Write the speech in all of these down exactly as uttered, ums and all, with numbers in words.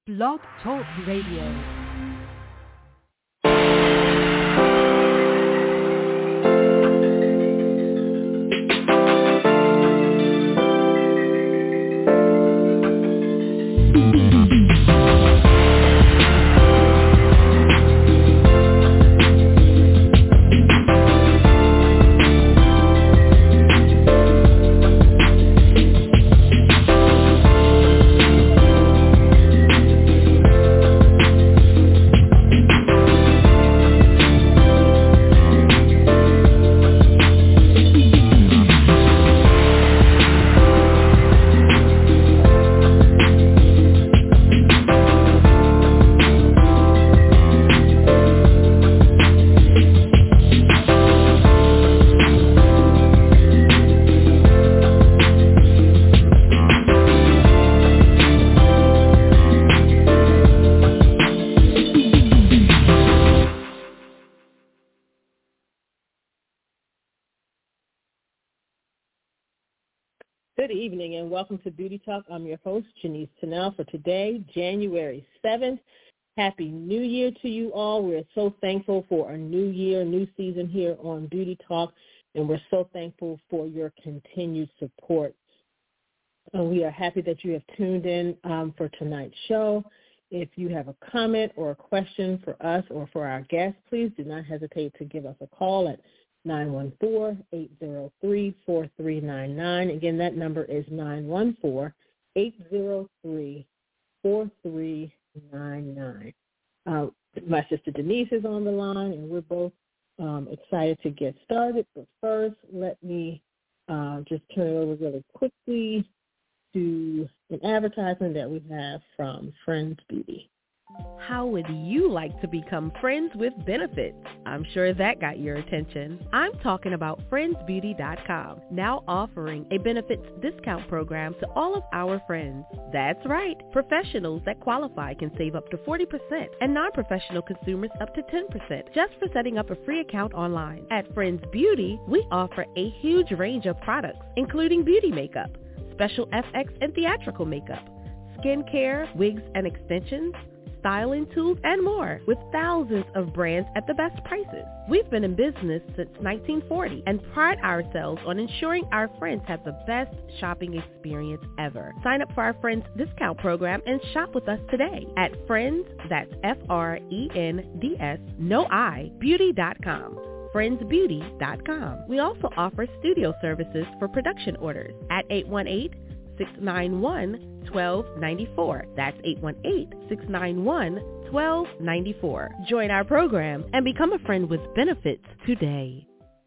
Blog Talk Radio. Good evening and welcome to Beauty Talk. I'm your host, Janice Tennell, for today, January seventh. Happy New Year to you all. We're so thankful for a new year, new season here on Beauty Talk, and we're so thankful for your continued support. And we are happy that you have tuned in um, for tonight's show. If you have a comment or a question for us or for our guests, please do not hesitate to give us a call at nine one four, eight zero three, four three nine nine. Again, that number is nine one four, eight zero three, four three nine nine. Uh, my sister Denise is on the line, and we're both um, excited to get started. But first, let me uh, just turn it over really quickly to an advertisement that we have from Friends Beauty. How would you like to become friends with benefits? I'm sure that got your attention. I'm talking about friends beauty dot com, now offering a benefits discount program to all of our friends. That's right. Professionals that qualify can save up to forty percent and non-professional consumers up to ten percent just for setting up a free account online. At Friends Beauty, we offer a huge range of products, including beauty makeup, special F X and theatrical makeup, skincare, wigs and extensions, styling tools, and more, with thousands of brands at the best prices. We've been in business since nineteen forty and pride ourselves on ensuring our friends have the best shopping experience ever. Sign up for our Friends discount program and shop with us today at Friends, that's F R E N D S, no I, beauty dot com. friends beauty dot com. We also offer studio services for production orders at eight one eight, six nine one, one two nine four. That's eight one eight, six nine one, one two nine four. Join our program and become a friend with benefits today.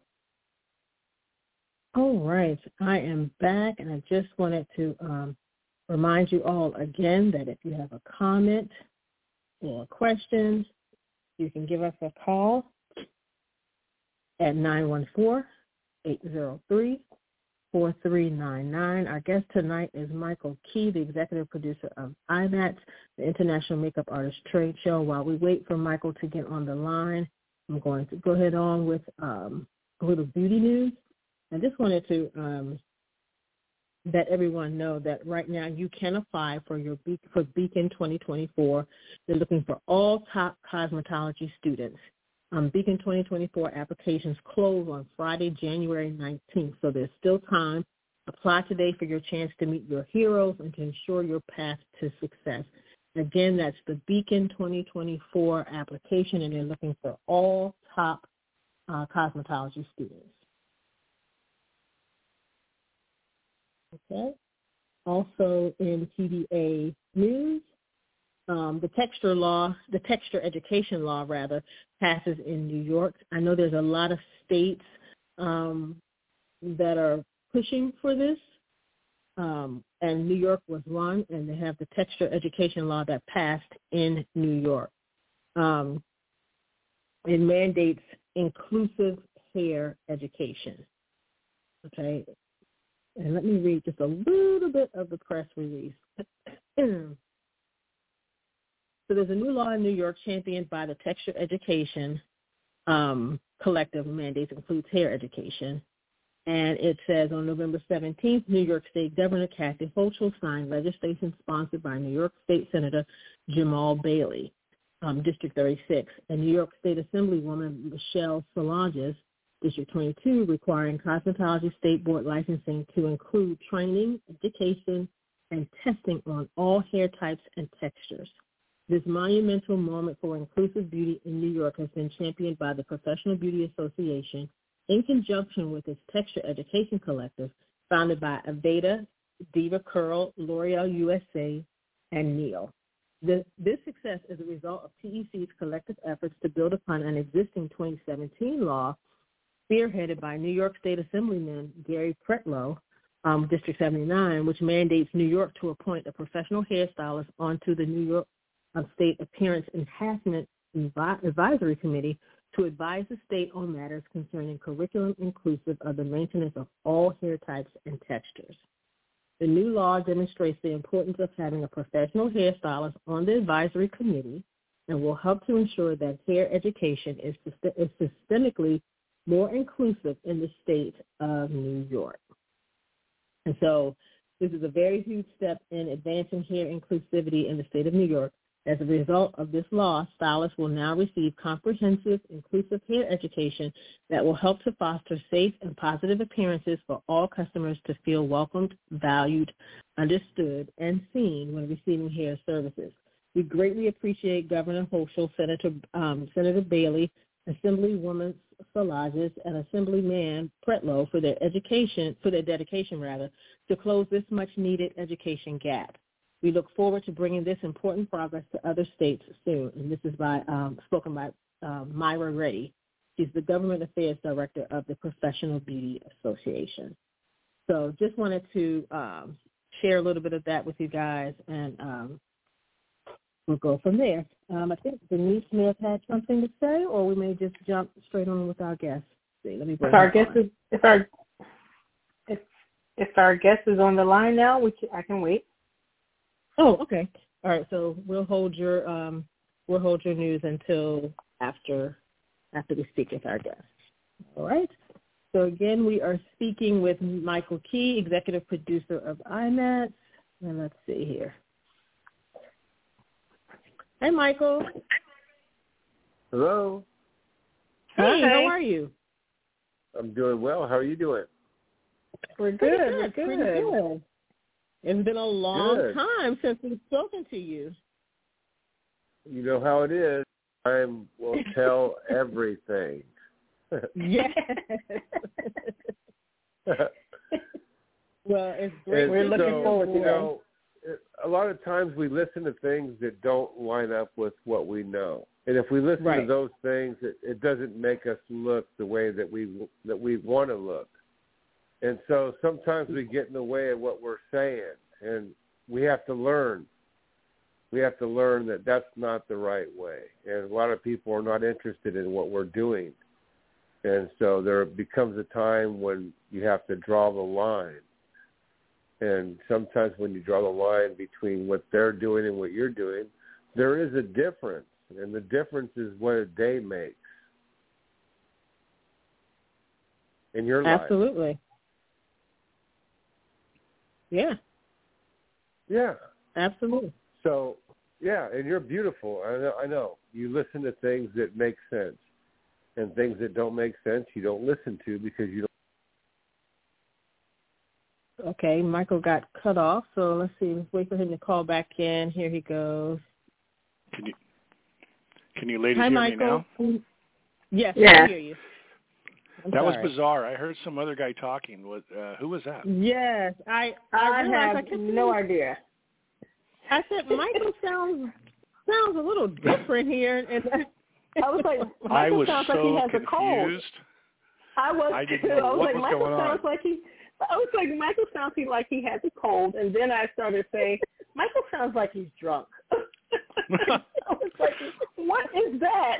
All right. I am back, and I just wanted to um, remind you all again that if you have a comment or a question, you can give us a call at nine one four, eight zero three, four three nine nine. Our guest tonight is Michael Key, the executive producer of I M A T, the International Makeup Artist Trade Show. While we wait for Michael to get on the line, I'm going to go ahead on with um, a little beauty news. I just wanted to um, let everyone know that right now you can apply for your Be- for Beacon twenty twenty-four. They're looking for all top cosmetology students. Um, Beacon twenty twenty-four applications close on Friday, January nineteenth, so there's still time. Apply today for your chance to meet your heroes and to ensure your path to success. Again, that's the Beacon twenty twenty-four application, and they're looking for all top uh, cosmetology students. Okay. Also in T D A news, Um, the texture law, the texture education law, rather, passes in New York. I know there's a lot of states um, that are pushing for this, um, and New York was one, and they have the texture education law that passed in New York. Um, it mandates inclusive hair education. Okay, and let me read just a little bit of the press release. So there's a new law in New York championed by the Texture Education um, Collective. Mandates includes hair education. And it says on November seventeenth, New York State Governor Kathy Hochul signed legislation sponsored by New York State Senator Jamal Bailey, um, District thirty-six, and New York State Assemblywoman Michelle Solanges, District twenty-two, requiring cosmetology state board licensing to include training, education, and testing on all hair types and textures. This monumental moment for inclusive beauty in New York has been championed by the Professional Beauty Association in conjunction with its Texture Education Collective, founded by Aveda, Diva Curl, L'Oreal U S A, and Neil. This, this success is a result of P E C's collective efforts to build upon an existing twenty seventeen law spearheaded by New York State Assemblyman Gary Pretlow, um, District seventy-nine, which mandates New York to appoint a professional hairstylist onto the New York um, State Appearance Enhancement Advi- Advisory Committee to advise the state on matters concerning curriculum inclusive of the maintenance of all hair types and textures. The new law demonstrates the importance of having a professional hairstylist on the advisory committee and will help to ensure that hair education is, syst- is systemically more inclusive in the state of New York. And so this is a very huge step in advancing hair inclusivity in the state of New York. As a result of this law, stylists will now receive comprehensive, inclusive hair education that will help to foster safe and positive appearances for all customers to feel welcomed, valued, understood, and seen when receiving hair services. We greatly appreciate Governor Hochul, Senator um, Senator Bailey, Assemblywoman Solanges, and Assemblyman Pretlow for their education, for their dedication rather, to close this much-needed education gap. We look forward to bringing this important progress to other states soon. And this is by um, spoken by uh, Myra Reddy. She's the Government Affairs Director of the Professional Beauty Association. So just wanted to um, share a little bit of that with you guys, and um, we'll go from there. Um, I think Denise may have had something to say, or we may just jump straight on with our guest. See, let me bring if our her guest on. is if our if if our guest is on the line now, we can, I can wait. Oh, okay. All right. So we'll hold your um, we'll hold your news until after after we speak with our guest. All right. So again, we are speaking with Michael Key, executive producer of I M A T S. And let's see here. Hey, Michael. Hello. Hey, Hi. how are you? I'm doing well. How are you doing? We're good. Pretty We're good. Pretty good. It's been a long Good. time since we've spoken to you. You know how it is. I will tell everything. Yes. Well, it's great. And We're looking so, forward to you that. know, a lot of times we listen to things that don't line up with what we know. And if we listen Right. to those things, it, it doesn't make us look the way that we that we want to look. And so sometimes we get in the way of what we're saying, and we have to learn. We have to learn that that's not the right way. And a lot of people are not interested in what we're doing. And so there becomes a time when you have to draw the line. And sometimes when you draw the line between what they're doing and what you're doing, there is a difference. And the difference is what a day makes in your life. Absolutely. Yeah. Yeah. Absolutely. So, yeah, and you're beautiful. I know, I know. You listen to things that make sense, and things that don't make sense you don't listen to because you don't. Okay, Michael got cut off, so let's see. Let's wait for him to call back in. Here he goes. Can you can you ladies Hi, hear Michael. me now? Yes, Yeah. I hear you. I'm that sorry. was bizarre. I heard some other guy talking. What? Uh, who was that? Yes, I I, I realized have I kept no thinking- idea. I said Michael sounds sounds a little different here, and I was like, Michael I was sounds so like he has confused. a cold. I was I didn't too. know I was what like, was Michael going sounds on. like he. I was like, Michael sounds like he has a cold, and then I started saying, Michael sounds like he's drunk. I was like, what is that?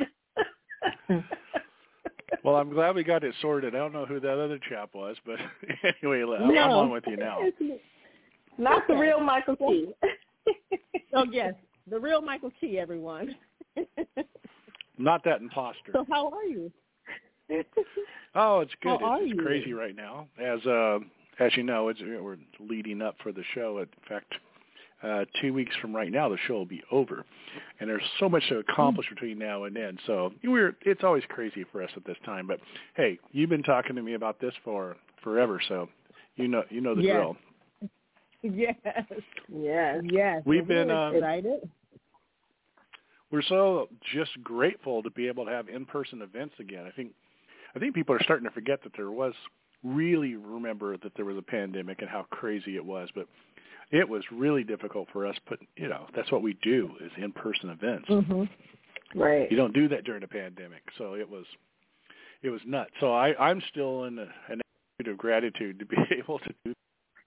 Well, I'm glad we got it sorted. I don't know who that other chap was, but anyway, I'm No. on with you now. Not Okay. the real Michael Key. Oh yes, the real Michael Key, everyone. Not that imposter. So how are you? Oh, it's good. How are It's, it's you? crazy right now. As uh, as you know, it's, we're leading up for the show. In fact, uh, two weeks from right now, the show will be over, and there's so much to accomplish mm. between now and then. So we're it's always crazy for us at this time. But hey, you've been talking to me about this for forever, so you know you know the yes. drill. Yes. Yes. Yes. We've We're been um, excited. We're so just grateful to be able to have in-person events again. I think I think people are starting to forget that there was really remember that there was a pandemic and how crazy it was, but it was really difficult for us. But you know, that's what we do is in-person events. Mm-hmm. Right. You don't do that during a pandemic, so it was it was nuts. So I, I'm still in a, an attitude of gratitude to be able to do.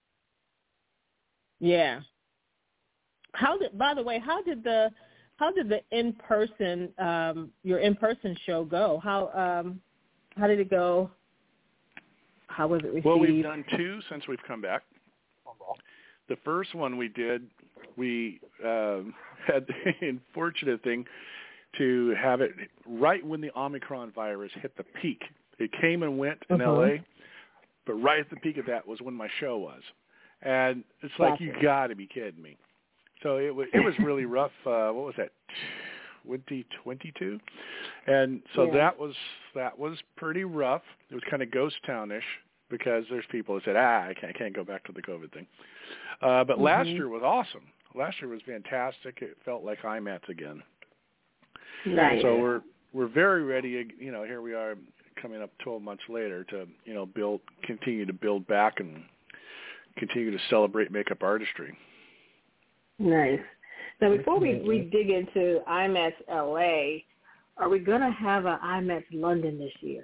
Yeah. How did? By the way, how did the how did the in-person um, your in-person show go? How um, how did it go? How was it received? Well, we've done two since we've come back. The first one we did, we um, had the unfortunate thing to have it right when the Omicron virus hit the peak. It came and went in uh-huh. L A, but right at the peak of that was when my show was. And it's like, gotcha. You got to be kidding me. So it was it was really rough. Uh, what was that, twenty twenty-two? And so yeah. that was that was pretty rough. It was kind of ghost townish because there's people who said, ah, I can't, I can't go back to the COVID thing. Uh, but mm-hmm. last year was awesome. Last year was fantastic. It felt like I MATS again. Nice. So we're we're very ready. You know, here we are coming up twelve months later to you know build, continue to build back and continue to celebrate makeup artistry. Nice. Now, before we, we dig into I MATS L A, are we going to have an I MATS London this year?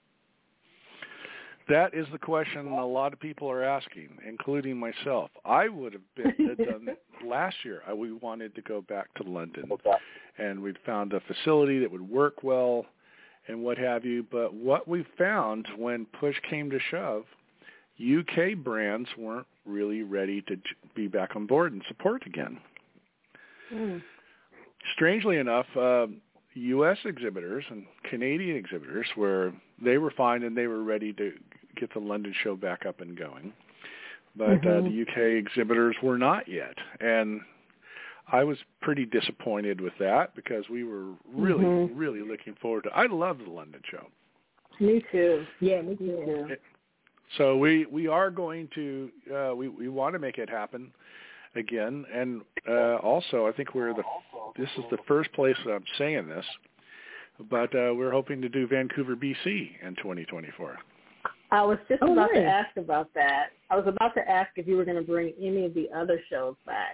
That is the question a lot of people are asking, including myself. I would have been done last year. I, we wanted to go back to London, and we'd found a facility that would work well and what have you. But what we found when push came to shove, U K brands weren't really ready to be back on board and support again. Mm. Strangely enough, uh, U S exhibitors and Canadian exhibitors were they were fine and they were ready to get the London show back up and going, but mm-hmm. uh, the U K exhibitors were not yet, and I was pretty disappointed with that because we were really, mm-hmm. really looking forward to. I love the London show. Me too. Yeah, me too. It, So we, we are going to uh, we we want to make it happen again, and uh, also I think we're the this is the first place that I'm saying this, but uh, we're hoping to do Vancouver, B C in twenty twenty-four. I was just oh, about nice. to ask about that. I was about to ask if you were going to bring any of the other shows back.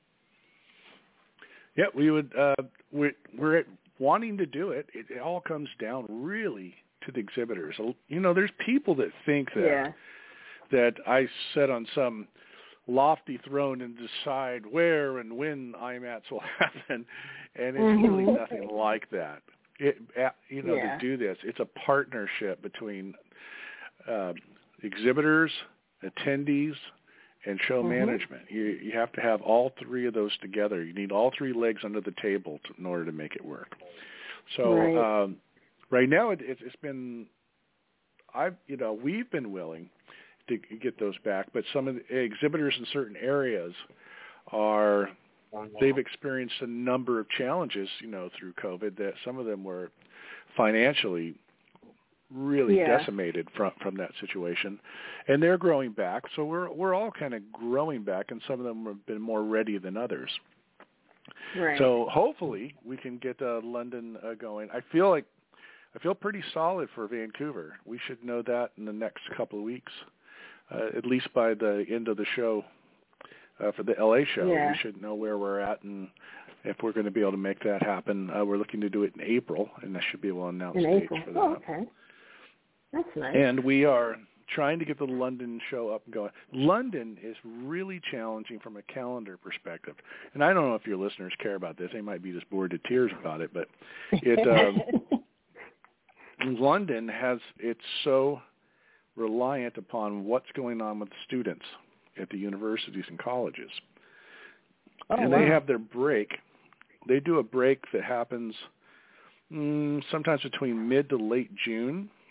Yeah, we would. Uh, we're, we're wanting to do it. It, it all comes down really to the exhibitors. You know, there's people that think that yeah. that I sit on some lofty throne and decide where and when I MATS will happen, and it's mm-hmm. really nothing like that. It, you know, yeah. to do this, it's a partnership between uh, exhibitors, attendees, and show mm-hmm. management. You you have to have all three of those together. You need all three legs under the table to, in order to make it work. So. Right. Um, Right now, it, it's been, I've you know, we've been willing to get those back, but some of the exhibitors in certain areas are, they've experienced a number of challenges, you know, through COVID. That some of them were financially really yeah. decimated from from that situation, and they're growing back. So we're we're all kind of growing back, and some of them have been more ready than others. Right. So hopefully we can get uh, London uh, going. I feel like. I feel pretty solid for Vancouver. We should know that in the next couple of weeks, uh, at least by the end of the show uh, for the L A show. Yeah. We should know where we're at and if we're going to be able to make that happen. Uh, we're looking to do it in April, and I should be able to announce in dates April. for that. Oh, okay. That's nice. And we are trying to get the London show up and going. London is really challenging from a calendar perspective. And I don't know if your listeners care about this. They might be just bored to tears about it, but it um, – London has, it's so reliant upon what's going on with students at the universities and colleges. Oh, and wow. they have their break. They do a break that happens mm, sometimes between mid to late June,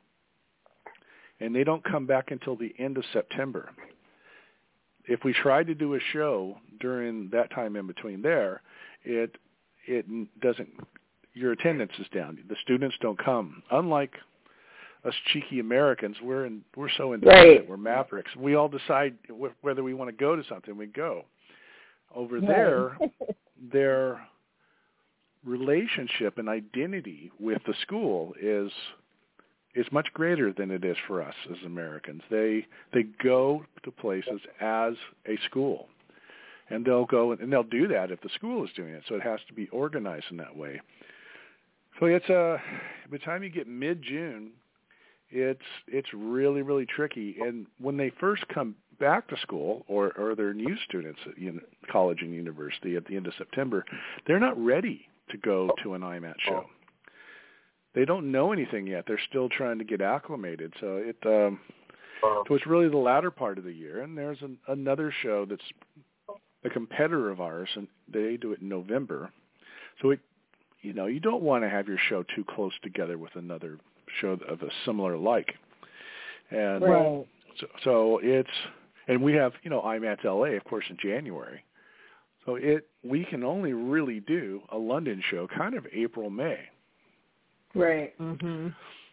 and they don't come back until the end of September. If we try to do a show during that time in between there, it it doesn't. Your attendance is down. The students don't come. Unlike us cheeky Americans, we're in, we're so independent. Right. We're mavericks. We all decide wh- whether we want to go to something. We go. Over right. there, their relationship and identity with the school is is much greater than it is for us as Americans. They they go to places as a school, and they'll go and they'll do that if the school is doing it. So it has to be organized in that way. So it's uh, by the time you get mid-June, it's it's really really tricky. And when they first come back to school, or or they're new students at you know, college and university at the end of September, they're not ready to go to an I M A T show. They don't know anything yet. They're still trying to get acclimated. So it um, so it's really the latter part of the year. And there's an, another show that's a competitor of ours, and they do it in November. So it, you know, you don't want to have your show too close together with another show of a similar like. And right. so, so it's, and we have, you know, I M A T L A, of course, in January. So it, we can only really do a London show kind of April, May. Right. Mm-hmm.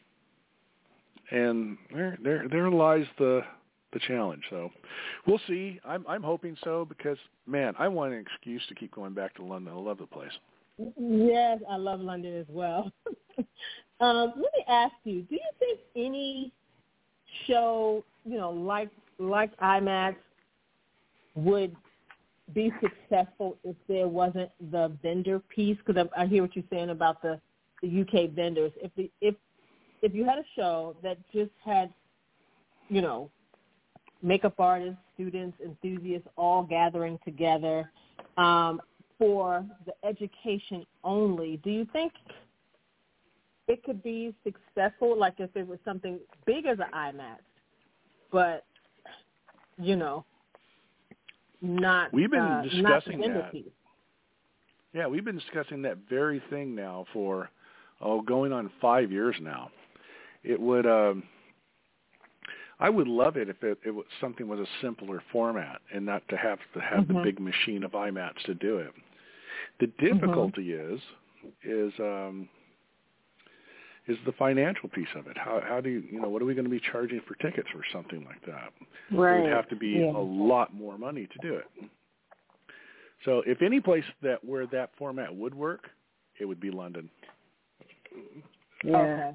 And there, there, there lies the the challenge. So we'll see. I'm, I'm hoping so because, man, I want an excuse to keep going back to London. I love the place. Yes, I love London as well. um, let me ask you: do you think any show, you know, like like I M A T would be successful if there wasn't the vendor piece? Because I, I hear what you're saying about the, the U K vendors. If the, if if you had a show that just had, you know, makeup artists, students, enthusiasts all gathering together um, for the education only, do you think it could be successful? Like if it was something big as an I M A T, but you know. Not, we've been uh, discussing that. Piece. Yeah, we've been discussing that very thing now for oh, going on five years now. It would, um, I would love it if it, it was something was a simpler format and not to have to have mm-hmm. the big machine of I M A Ts to do it. The difficulty mm-hmm. is, is, um, is the financial piece of it. How, how do you, you know, what are we going to be charging for tickets or something like that? Right. It would have to be yeah. a lot more money to do it. So if any place that where that format would work, it would be London. Yeah.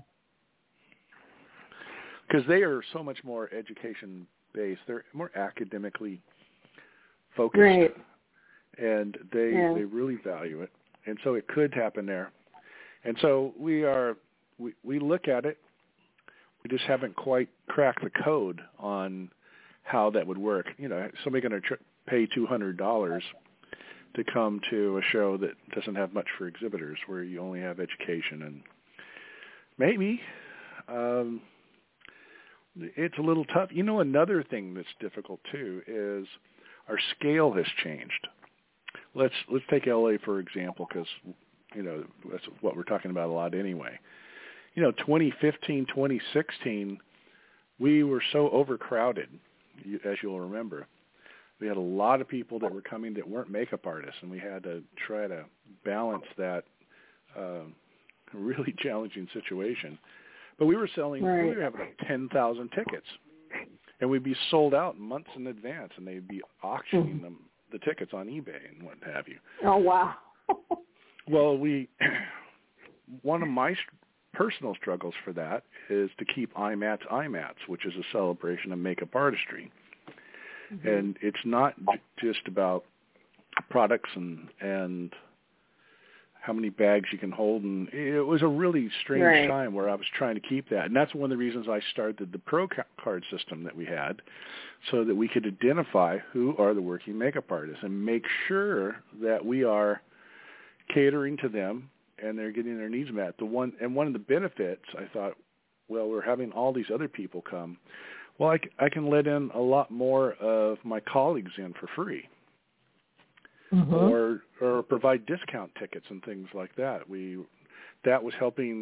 Because they are so much more education-based. They're more academically focused. Right. And they yeah. they really value it. And so it could happen there. And so we are... We, we look at it. We just haven't quite cracked the code on how that would work. You know, somebody going to tr- pay two hundred dollars to come to a show that doesn't have much for exhibitors, where you only have education, and maybe um, it's a little tough. You know, another thing that's difficult too is our scale has changed. Let's let's take L A for example, because you know that's what we're talking about a lot anyway. You know, twenty fifteen, twenty sixteen, we were so overcrowded, as you'll remember. We had a lot of people that were coming that weren't makeup artists, and we had to try to balance that uh, really challenging situation. But we were selling, right. we were having like ten thousand tickets, and we'd be sold out months in advance, and they'd be auctioning mm-hmm. them, the tickets on eBay and what have you. Oh, wow. Well, we, one of my personal struggles for that is to keep I M A Ts I M A Ts, which is a celebration of makeup artistry. Mm-hmm. And it's not just about products and and how many bags you can hold. And it was a really strange right. time where I was trying to keep that. And that's one of the reasons I started the Pro Card system that we had, so that we could identify who are the working makeup artists and make sure that we are catering to them and they're getting their needs met. The one and one of the benefits, I thought, well, we're having all these other people come. Well, I, I can let in a lot more of my colleagues in for free, mm-hmm. or or provide discount tickets and things like that. We that was helping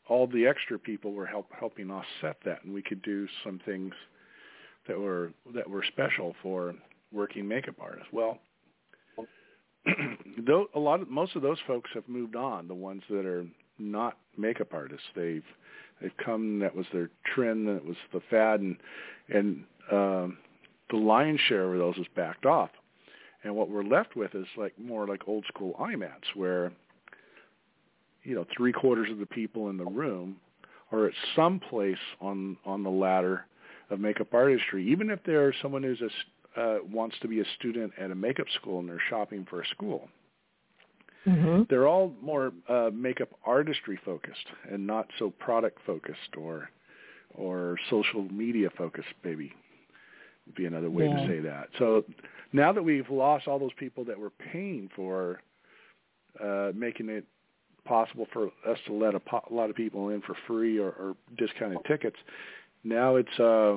all the extra people were help, helping offset that, and we could do some things that were that were special for working makeup artists. Well, though a lot of most of those folks have moved on. The ones that are not makeup artists, they've they've come. That was their trend. That was the fad, and and um, the lion's share of those has backed off. And what we're left with is like more like old school I MATs, where you know three quarters of the people in the room are at some place on on the ladder of makeup artistry, even if they're someone who's a Uh, wants to be a student at a makeup school and they're shopping for a school. Mm-hmm. They're all more uh, makeup artistry focused and not so product focused or or social media focused, maybe would be another way yeah. to say that. So now that we've lost all those people that were paying for uh, making it possible for us to let a, po- a lot of people in for free or, or discounted tickets, now it's uh,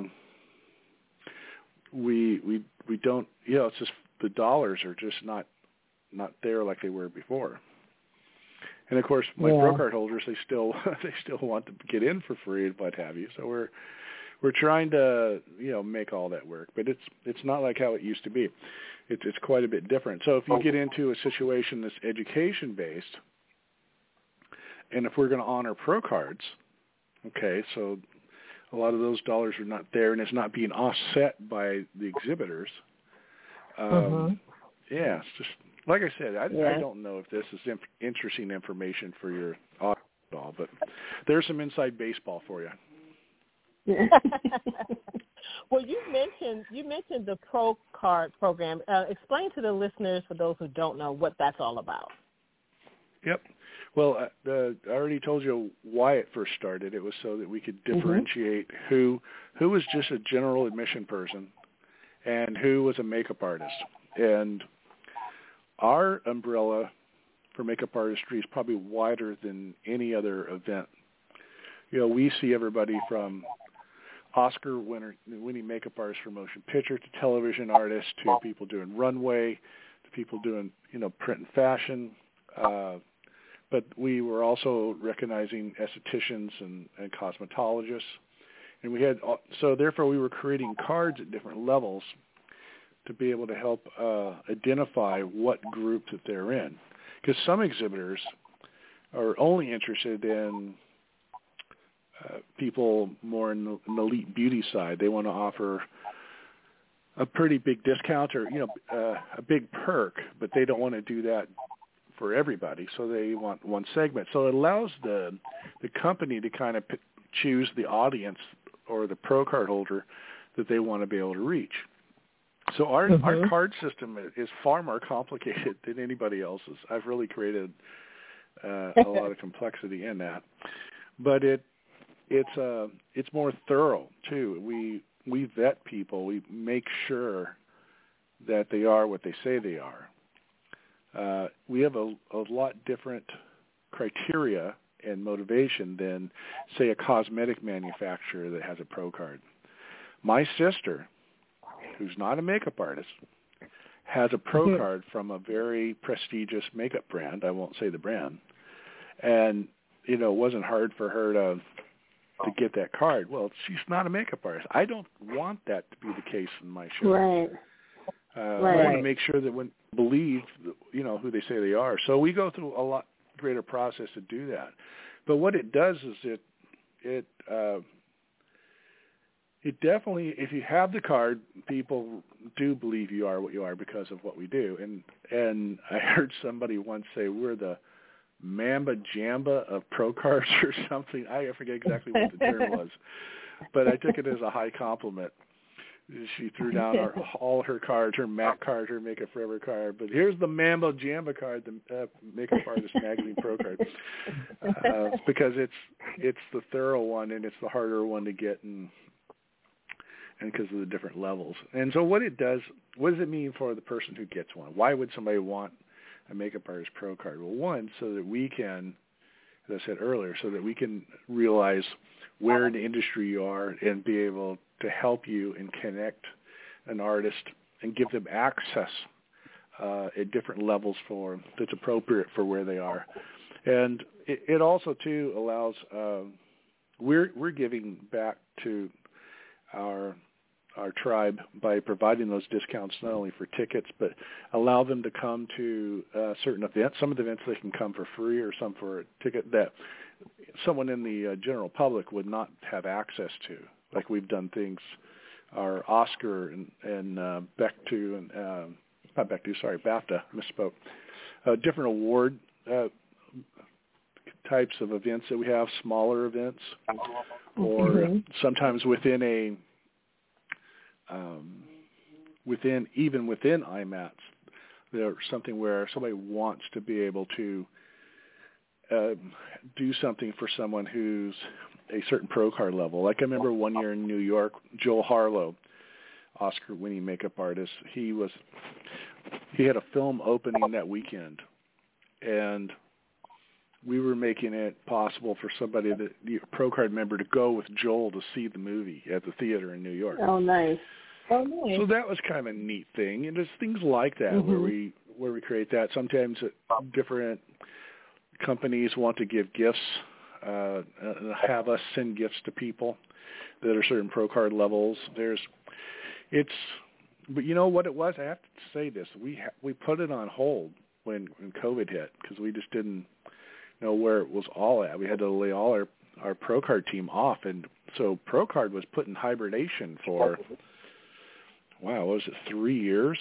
we we we don't you know it's just the dollars are just not not there like they were before. And of course my yeah. pro card holders, they still they still want to get in for free and what have you. So we're we're trying to you know make all that work, but it's it's not like how it used to be. It's it's quite a bit different. So if you get into a situation that's education based, and if we're going to honor pro cards, okay, so a lot of those dollars are not there, and it's not being offset by the exhibitors. Um, mm-hmm. Yeah, it's just like I said. I, yeah. I don't know if this is inf- interesting information for your audience at all, but there's some inside baseball for you. Yeah. Well, you mentioned you mentioned the Pro Card program. Uh, explain to the listeners, for those who don't know, what that's all about. Yep. Well, uh, uh, I already told you why it first started. It was so that we could differentiate mm-hmm. who who was just a general admission person and who was a makeup artist. And our umbrella for makeup artistry is probably wider than any other event. You know, we see everybody from Oscar winner, winning makeup artists for motion picture to television artists to people doing runway to people doing, you know, print and fashion. Uh, but we were also recognizing estheticians and, and cosmetologists. And we had, so therefore we were creating cards at different levels to be able to help uh, identify what group that they're in. Because some exhibitors are only interested in uh, people more in the, in the elite beauty side. They want to offer a pretty big discount or, you know, uh, a big perk, but they don't want to do that for everybody, so they want one segment. So it allows the the company to kind of p- choose the audience or the pro card holder that they want to be able to reach. So our mm-hmm. our card system is far more complicated than anybody else's. I've really created uh, a lot of complexity in that, but it it's uh it's more thorough too. We we vet people. We make sure that they are what they say they are. Uh, we have a, a lot different criteria and motivation than, say, a cosmetic manufacturer that has a pro card. My sister, who's not a makeup artist, has a pro mm-hmm. card from a very prestigious makeup brand. I won't say the brand. And, you know, it wasn't hard for her to to get that card. Well, she's not a makeup artist. I don't want that to be the case in my show. Right. Uh, right. I want to make sure that when believe, you know, who they say they are. So we go through a lot greater process to do that. But what it does is it it uh, it definitely, if you have the card, people do believe you are what you are because of what we do. And and I heard somebody once say we're the Mamba Jamba of pro cards or something. I forget exactly what the term was, but I took it as a high compliment. She threw down our, all her cards, her Mac card, her Makeup Forever card. But here's the Mambo Jamba card, the uh, Makeup Artist Magazine Pro card, uh, because it's it's the thorough one and it's the harder one to get, and and because of the different levels. And so what it does, what does it mean for the person who gets one? Why would somebody want a Makeup Artist Pro card? Well, one, so that we can, as I said earlier, so that we can realize where in the industry you are and be able to help you and connect an artist and give them access uh, at different levels for that's appropriate for where they are. And it, it also, too, allows uh, we're we're giving back to our our tribe by providing those discounts not only for tickets, but allow them to come to uh, certain events. Some of the events they can come for free or some for a ticket that someone in the uh, general public would not have access to. Like we've done things, our Oscar and, and uh, Bectu, and uh, not Bectu, sorry, BAFTA, misspoke, uh, different award uh, types of events that we have, smaller events, or mm-hmm. sometimes within a Um, within even within I MATS, there's something where somebody wants to be able to uh, do something for someone who's a certain pro card level. Like I remember one year in New York, Joel Harlow, Oscar-winning makeup artist, he was he had a film opening that weekend, and we were making it possible for somebody, that the pro card member, to go with Joel to see the movie at the theater in New York. Oh, nice. Oh, nice. So that was kind of a neat thing, and there's things like that mm-hmm. where we where we create that. Sometimes different companies want to give gifts, uh, have us send gifts to people that are certain pro card levels. There's, it's, but you know what it was? I have to say this: we ha- we put it on hold when when COVID hit because we just didn't know where it was all at. We had to lay all our, our Pro Card team off, and so Pro Card was put in hibernation for, wow, what was it, three years?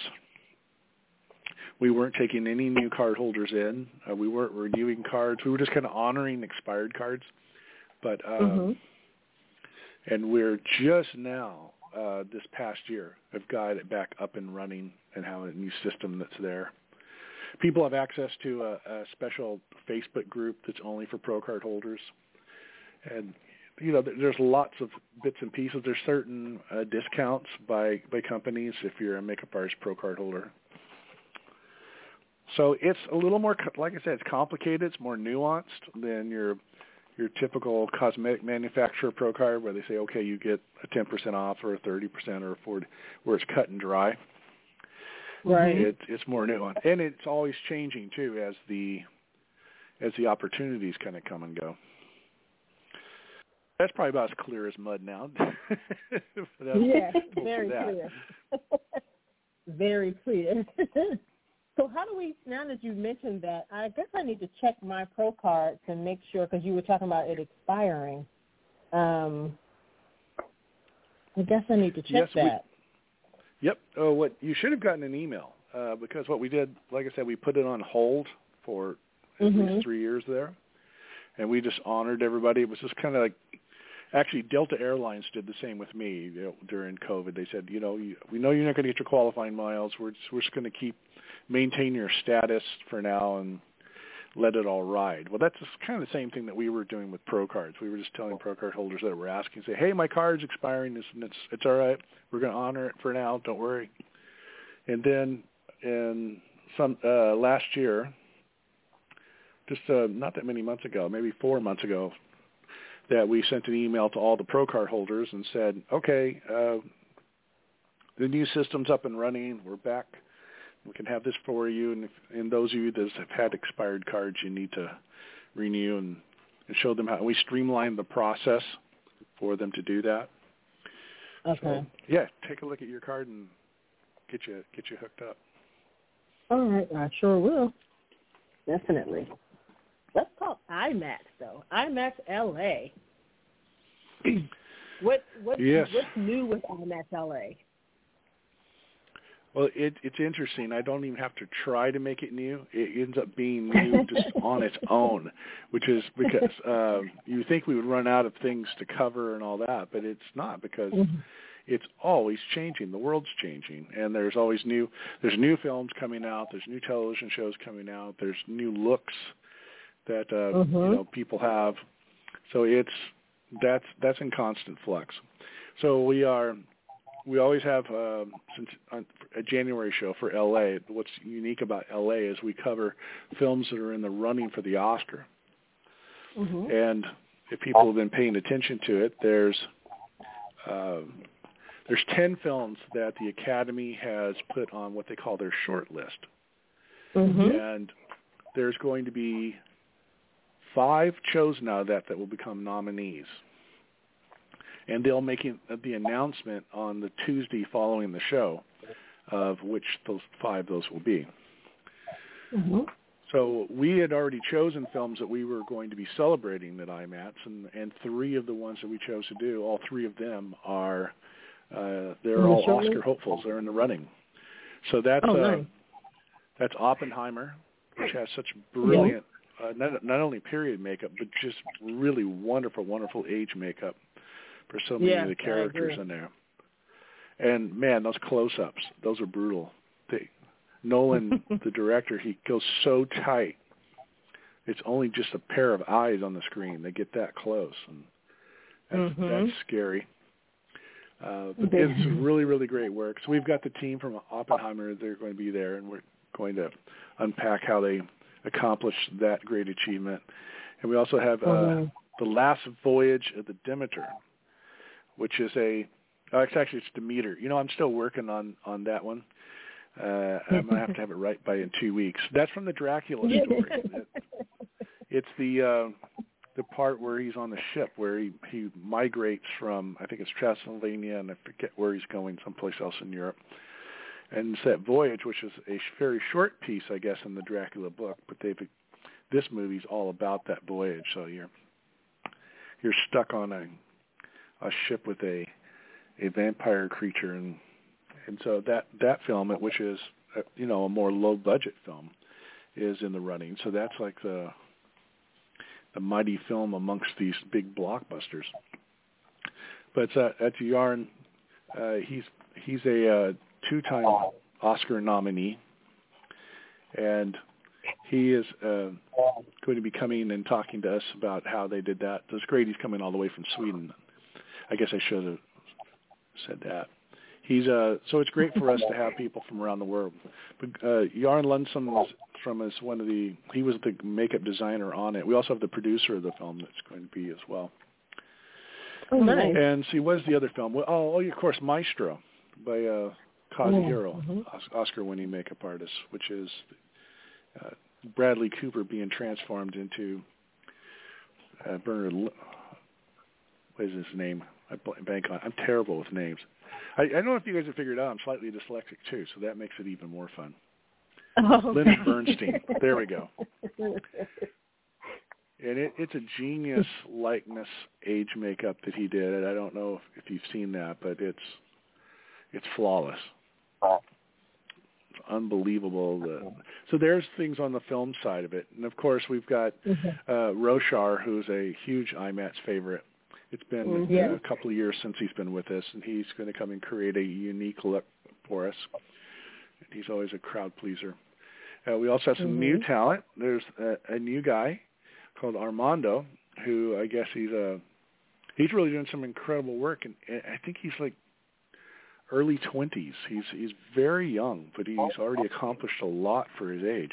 We weren't taking any new card holders in. Uh, we weren't renewing cards. We were just kind of honoring expired cards. But um, mm-hmm. and we're just now, uh, this past year, have got it back up and running and have a new system that's there. People have access to a, a special Facebook group that's only for Pro Card holders. And, you know, there's lots of bits and pieces. There's certain uh, discounts by, by companies if you're a makeup artist Pro Card holder. So it's a little more, like I said, it's complicated. It's more nuanced than your your typical cosmetic manufacturer Pro Card where they say, okay, you get a ten percent off or a thirty percent or a forty, where it's cut and dry. Right. It, it's more nuanced, and it's always changing too as the as the opportunities kind of come and go. That's probably about as clear as mud now. Yeah, very clear. Very clear. So how do we, now that you mentioned that, I guess I need to check my Pro Card to make sure, because you were talking about it expiring. Um, I guess I need to check yes, that. We, yep. Uh, what you should have gotten an email, uh, because what we did, like I said, we put it on hold for at mm-hmm. least three years there, and we just honored everybody. It was just kind of like, actually, Delta Airlines did the same with me you know, during COVID. They said, you know, you, we know you're not going to get your qualifying miles. We're just, we're just going to keep maintain your status for now and let it all ride. Well, that's kind of the same thing that we were doing with Pro Cards. We were just telling Pro Card holders that were asking, say, hey, my card's expiring. It's it's, it's all right. We're going to honor it for now. Don't worry. And then in some uh, last year, just uh, not that many months ago, maybe four months ago, that we sent an email to all the Pro Card holders and said, okay, uh, the new system's up and running. We're back. We can have this for you, and, if, and those of you that have had expired cards, you need to renew and, and show them how. We streamlined the process for them to do that. Okay. So, yeah, take a look at your card and get you get you hooked up. All right, I sure will. Definitely. Let's talk I MATS, though. I MATS L A. what what yes. What's new with I MATS L A? Well, it, it's interesting. I don't even have to try to make it new. It ends up being new just on its own, which is because uh, you think we would run out of things to cover and all that, but it's not because mm-hmm. it's always changing. The world's changing, and there's always new. There's new films coming out. There's new television shows coming out. There's new looks that uh, mm-hmm. you know people have. So it's that's that's in constant flux. So we are. We always have uh, since a January show for L A. What's unique about L A is we cover films that are in the running for the Oscar. Mm-hmm. And if people have been paying attention to it, there's uh, there's ten films that the Academy has put on what they call their short list. Mm-hmm. And there's going to be five chosen out of that that will become nominees. And they'll make the announcement on the Tuesday following the show of which those five those will be. Mm-hmm. So we had already chosen films that we were going to be celebrating at I MATS, and, and three of the ones that we chose to do, all three of them are, uh, they're all Oscar hopefuls. They're in the running. So that's oh, uh, nice. that's Oppenheimer, which has such brilliant, uh, not, not only period makeup, but just really wonderful, wonderful age makeup for so many yes, of the characters in there. And, man, those close-ups, those are brutal. They, Nolan, the director, he goes so tight. It's only just a pair of eyes on the screen. They get that close, and that's, mm-hmm. that's scary. Uh, but it's really, really great work. So we've got the team from Oppenheimer. They're going to be there, and we're going to unpack how they accomplished that great achievement. And we also have uh, mm-hmm. The Last Voyage of the Demeter, which is a oh, it's actually it's Demeter. You know, I'm still working on, on that one. Uh, I'm going to have to have it right by in two weeks. That's from the Dracula story. it, it's the uh, the part where he's on the ship, where he, he migrates from, I think it's Transylvania, and I forget where he's going, someplace else in Europe. And it's that voyage, which is a very short piece, I guess, in the Dracula book, but they've this movie's all about that voyage. So you're you're stuck on a a ship with a a vampire creature, and and so that that film, which is a, you know a more low budget film, is in the running. So that's like the the mighty film amongst these big blockbusters. But uh, that's Yarn. Uh, he's he's a uh, two-time Oscar nominee, and he is uh, going to be coming and talking to us about how they did that. It's great. He's coming all the way from Sweden. I guess I should have said that. He's uh, so it's great for us to have people from around the world. But uh, Yarn Lundson was from is one of the he was the makeup designer on it. We also have the producer of the film that's going to be as well. Oh, nice. And see, what is the other film? Well, oh, oh, of course, Maestro by uh, Kazuhiro, mm-hmm. Oscar-winning makeup artist, which is uh, Bradley Cooper being transformed into uh, Bernard. L- what is his name? I bank on. I'm terrible with names. I, I don't know if you guys have figured out. I'm slightly dyslexic too, so that makes it even more fun. Oh, okay. Leonard Bernstein. There we go. And it, it's a genius likeness age makeup that he did. And I don't know if, if you've seen that, but it's it's flawless. Unbelievable. The, so there's things on the film side of it. And, of course, we've got mm-hmm. uh, Roshar, who's a huge I MATS favorite. It's been mm-hmm. uh, a couple of years since he's been with us, and he's going to come and create a unique look for us. He's always a crowd pleaser. Uh, we also have some mm-hmm. new talent. There's a, a new guy called Armando, who I guess he's a he's really doing some incredible work, and, and I think he's like early twenties. He's he's very young, but he's already accomplished a lot for his age.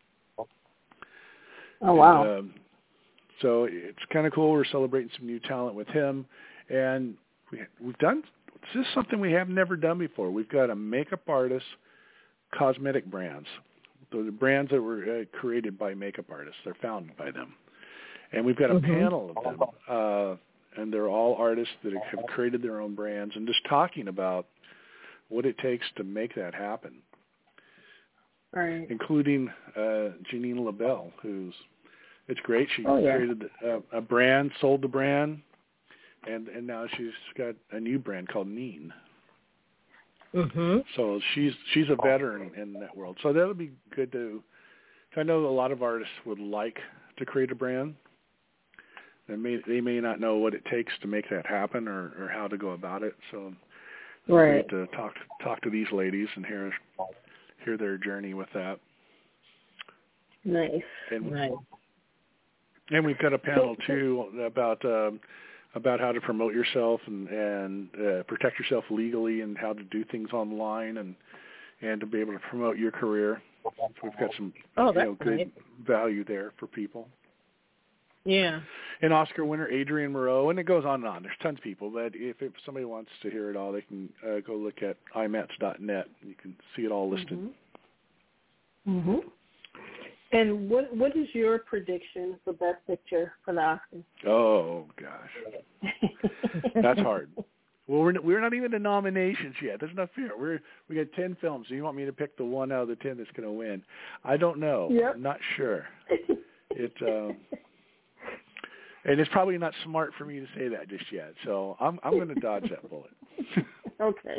Oh wow! And, um, so it's kind of cool. We're celebrating some new talent with him, and we, we've done this is something we have never done before. We've got a makeup artist, cosmetic brands, the brands that were uh, created by makeup artists. They're founded by them. And we've got a mm-hmm. panel of them, uh, and they're all artists that have created their own brands and just talking about what it takes to make that happen, right. including uh, Janine LaBelle, who's, it's great. She oh, yeah. created a, a brand, sold the brand, and, and now she's got a new brand called Neen. Mm-hmm. So she's she's a veteran in that world. So that would be good to, I know a lot of artists would like to create a brand. They may they may not know what it takes to make that happen or, or how to go about it. So it's right. great to talk talk to these ladies and hear hear their journey with that. Nice. And, nice. And we've got a panel too about um, about how to promote yourself and and uh, protect yourself legally and how to do things online and and to be able to promote your career. So we've got some oh, you that's know, good nice. value there for people. Yeah. And Oscar winner Adrienne Moreau, and it goes on and on. There's tons of people, but if, if somebody wants to hear it all, they can uh, go look at I mats dot net. You can see it all listed. Mm-hmm. Mm-hmm. And what what is your prediction for Best Picture for the Oscars? Oh gosh, that's hard. Well, we're we're not even in nominations yet. That's not fair. We're we got ten films. So you want me to pick the one out of the ten that's going to win? I don't know. Yep. I'm not sure. It um, and it's probably not smart for me to say that just yet. So I'm I'm going to dodge that bullet. Okay.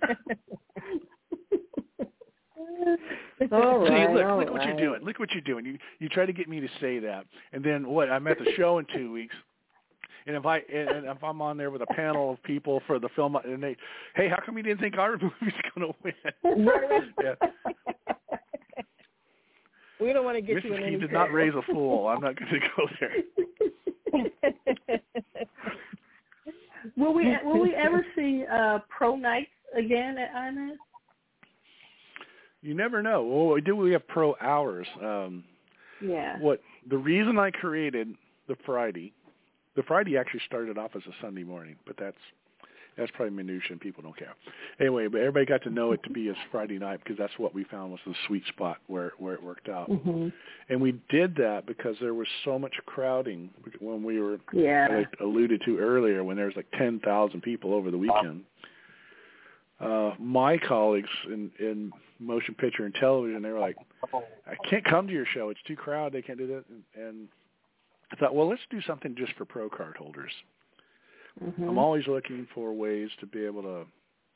All right, See, look, all look what right. you're doing. Look what you're doing. You you try to get me to say that, and then what? I'm at the show in two weeks, and if I and, and if I'm on there with a panel of people for the film, and they, hey, how come you didn't think our movie's going to win? Yeah. We don't want to get Missus you in Key any did trouble. not raise a fool. I'm not going to go there. Will we will we ever see uh, pro nights again at IMAX? You never know. Well, we do. We have pro hours. Um, Yeah. What the reason I created the Friday, the Friday actually started off as a Sunday morning, but that's that's probably minutia and people don't care. Anyway, but everybody got to know it to be as Friday night because that's what we found was the sweet spot where where it worked out. Mm-hmm. And we did that because there was so much crowding when we were, Yeah. like alluded to earlier, when there was like ten thousand people over the weekend. Uh, my colleagues in, in motion picture and television, they were like, I can't come to your show. It's too crowded. They can't do that. And, and I thought, well, let's do something just for pro card holders. Mm-hmm. I'm always looking for ways to be able to,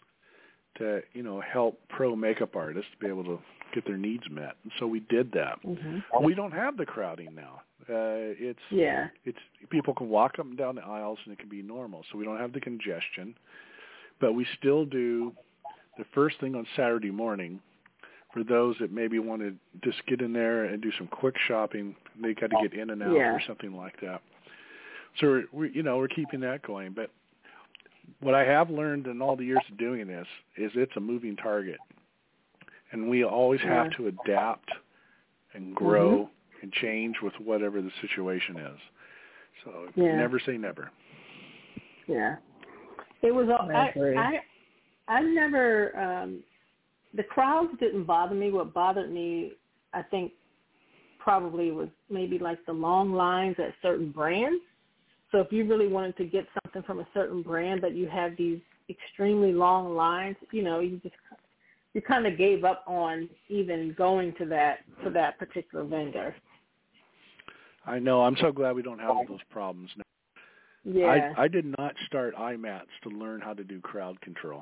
to you know, help pro makeup artists to be able to get their needs met. And so we did that. Mm-hmm. We don't have the crowding now. Uh, it's Yeah. it's people can walk up and down the aisles and it can be normal. So we don't have the congestion. But we still do the first thing on Saturday morning for those that maybe want to just get in there and do some quick shopping. They got to get in and out Yeah. or something like that. So we're, we, you know, we're keeping that going. But what I have learned in all the years of doing this is it's a moving target, and we always Yeah. have to adapt and grow Mm-hmm. and change with whatever the situation is. So Yeah. never say never. Yeah. It was. all I I. agree. I. I never. Um, the crowds didn't bother me. What bothered me, I think, probably was maybe like the long lines at certain brands. So if you really wanted to get something from a certain brand, but you have these extremely long lines, you know, you just you kind of gave up on even going to that for that particular vendor. I know. I'm so glad we don't have those problems now. Yeah. I, I did not start I MATS to learn how to do crowd control.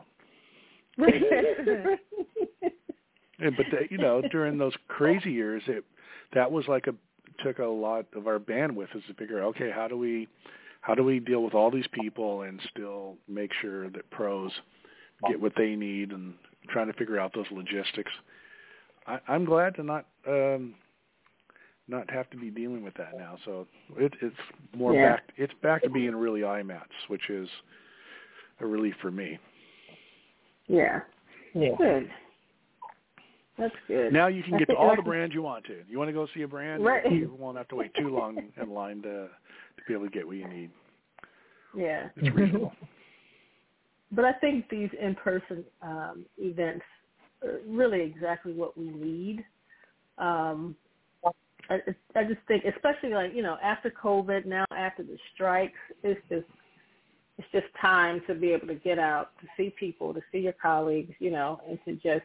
And, but the, you know, during those crazy years, it that was like a took a lot of our bandwidth is to figure out, okay, how do we how do we deal with all these people and still make sure that pros get what they need, and trying to figure out those logistics. I, I'm glad to not um, not have to be dealing with that now. So it, it's more Yeah. back. It's back to being really I MATS, which is a relief for me. Yeah. Yeah. Good. That's good. Now you can I get to think all like- the brands you want to. You want to go see a brand, Right. you won't have to wait too long in line to to be able to get what you need. Yeah. It's reasonable. But I think these in-person um, events are really exactly what we need. Um, I, I just think, especially like, you know, after COVID, now after the strikes, it's just it's just time to be able to get out, to see people, to see your colleagues, you know, and to just,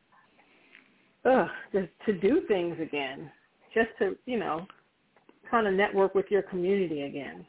ugh, just to do things again, just to, you know, kind of network with your community again.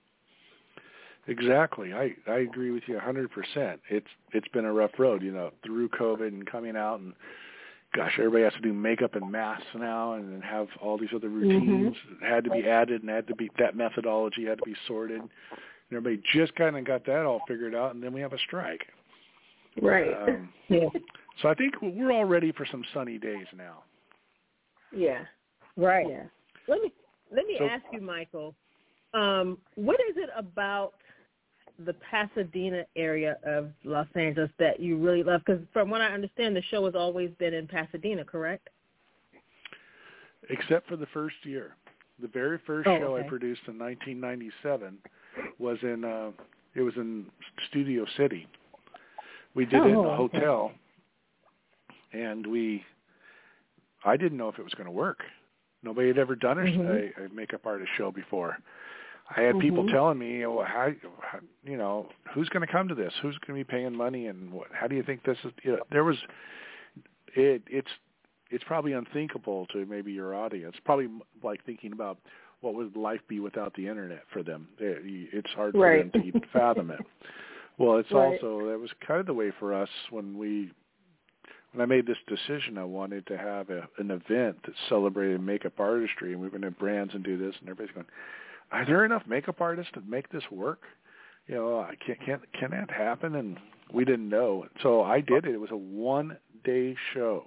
Exactly. I, I agree with you one hundred percent. It's it's been a rough road, you know, through COVID and coming out, and gosh, everybody has to do makeup and masks now, and then have all these other routines Mm-hmm. that had to be added, and had to be that methodology had to be sorted. And everybody just kind of got that all figured out, and then we have a strike. Right. Um, Yeah. so I think we're all ready for some sunny days now. Yeah. Right. Yeah. Let me let me So- ask you, Michael. Um, what is it about the Pasadena area of Los Angeles that you really love? Because from what I understand, the show has always been in Pasadena, correct? Except for the first year. The very first Oh, show okay. I produced in nineteen ninety-seven was in uh, it was in Studio City. We did Oh, it in a okay. hotel, and we I didn't know if it was going to work. Nobody had ever done a, Mm-hmm. a, a makeup artist show before. I had Mm-hmm. people telling me, well, how, how, you know, who's going to come to this? Who's going to be paying money, and what, how do you think this is? You know, there was, it, it's, it's probably unthinkable to maybe your audience. Probably like thinking about what would life be without the internet for them. It, it's hard for Right. them to even fathom it. Well, it's Right. also, that was kind of the way for us when we, when I made this decision. I wanted to have a, an event that celebrated makeup artistry, and we were going to brands and do this, and everybody's going, are there enough makeup artists to make this work? You know, I can't, can't, can that happen? And we didn't know. So I did it. It was a one-day show.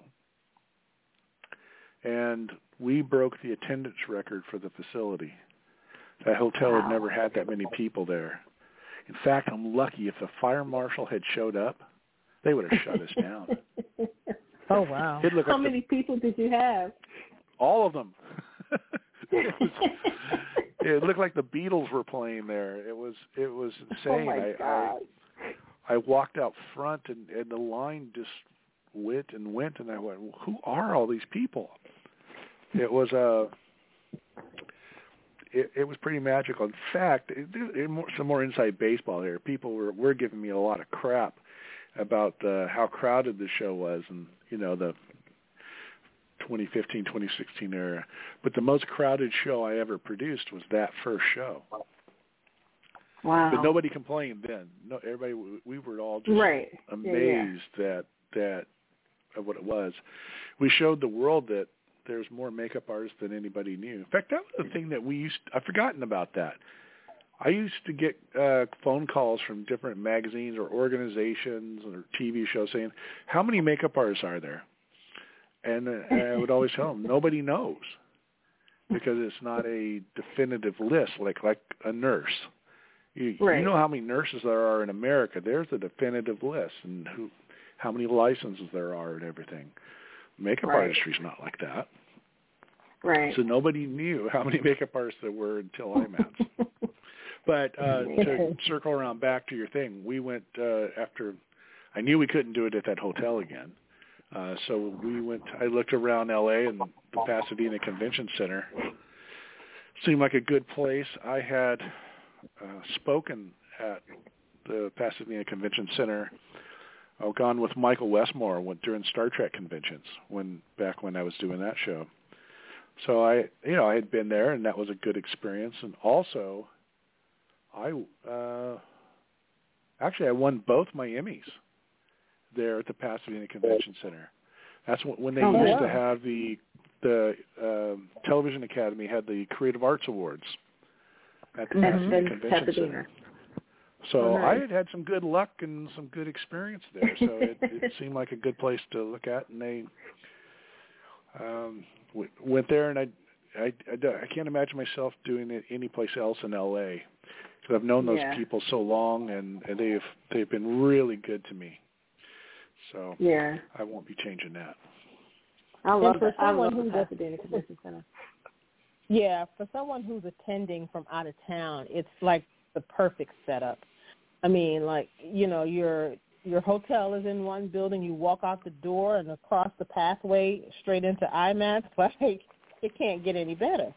And we broke the attendance record for the facility. That hotel Wow. had never had that many people there. In fact, I'm lucky. If the fire marshal had showed up, they would have shut us down. Oh, wow. It looked How like the, many people did you have? all of them. it, was, it looked like the Beatles were playing there. It was it was insane. Oh my I, God. I I walked out front, and, and the line just went and went, and I went, well, who are all these people? It was a. It, it was pretty magical. In fact, it, it, more, some more inside baseball here. People were, were giving me a lot of crap about uh, how crowded the show was, and you know the twenty fifteen, twenty sixteen era. But the most crowded show I ever produced was that first show. Wow. But nobody complained then. No, everybody. We were all just Right. amazed Yeah, that that of what it was. We showed the world that there's more makeup artists than anybody knew. In fact, that was the thing that we used. I've forgotten about that. I used to get uh, phone calls from different magazines or organizations or T V shows saying, "How many makeup artists are there?" And, uh, and I would always tell them, nobody knows, because it's not a definitive list like like a nurse. You, Right. you know how many nurses there are in America. There's a definitive list, and who, how many licenses there are and everything. Makeup Right. artistry is not like that. Right. So nobody knew how many makeup artists there were until I met. But uh, to circle around back to your thing, we went uh, after I knew we couldn't do it at that hotel again. Uh, so we went. I looked around L A, and the Pasadena Convention Center seemed like a good place. I had uh, spoken at the Pasadena Convention Center. I've gone with Michael Westmore went during Star Trek conventions when back when I was doing that show. So I, you know, I had been there, and that was a good experience. And also, I uh, actually I won both my Emmys there at the Pasadena Convention Center. That's when they Oh, used yeah. to have the the um, Television Academy had the Creative Arts Awards at the Mhm. Pasadena And Convention Pasadena. Center. So Oh, nice. I had had some good luck and some good experience there. So it, it seemed like a good place to look at, and they um, w- went there, and I, I, I, don't- I can't imagine myself doing it any place else in L A because I've known those Yeah. people so long, and, and they've they've been really good to me. So Yeah. I won't be changing that. I And love for that. I someone love the who's a- Pasadena Convention Center. Yeah, for someone who's attending from out of town, it's like the perfect setup. I mean, like, you know, your your hotel is in one building. You walk out the door and across the pathway straight into IMAX. Like, it can't get any better.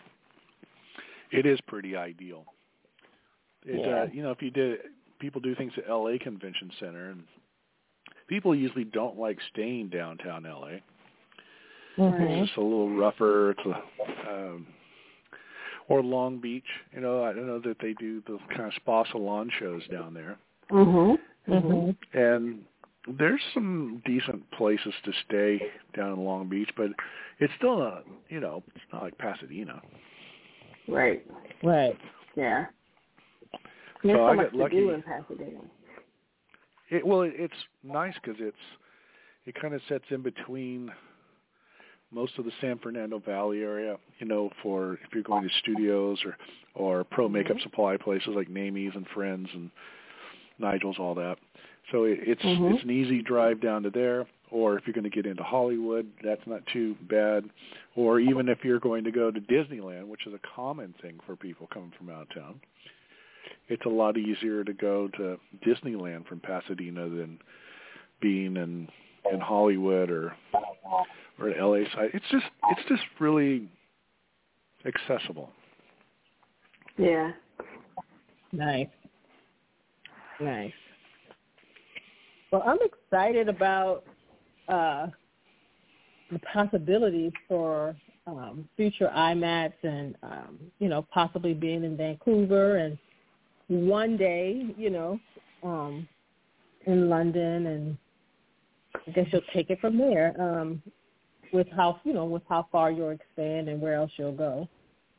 It is pretty ideal. It, Yeah. uh, you know, if you did, people do things at L A Convention Center, and people usually don't like staying downtown L A. Mm-hmm. It's just a little rougher. It's a, um, or Long Beach. You know, I don't know that they do the kind of spa salon shows down there. Mhm. Mhm. And there's some decent places to stay down in Long Beach, but it's still not, you know, it's not like Pasadena. Right. Right. Yeah. There's So so I much got to lucky. do in Pasadena. It, well, it, it's nice because it's it kind of sets in between most of the San Fernando Valley area, you know, for if you're going to studios or or pro makeup supply places like Namie's and Friends and Nigel's, all that. So it, it's Mhm. it's an easy drive down to there. Or if you're going to get into Hollywood, that's not too bad. Or even if you're going to go to Disneyland, which is a common thing for people coming from out of town, it's a lot easier to go to Disneyland from Pasadena than being in in Hollywood or or the L A side. It's just it's just really accessible. Yeah. Nice. Nice. Well, I'm excited about uh, the possibilities for um, future I MATs and, um, you know, possibly being in Vancouver and one day, you know, um, in London, and I guess you'll take it from there um, with how, you know, with how far you'll expand and where else you'll go.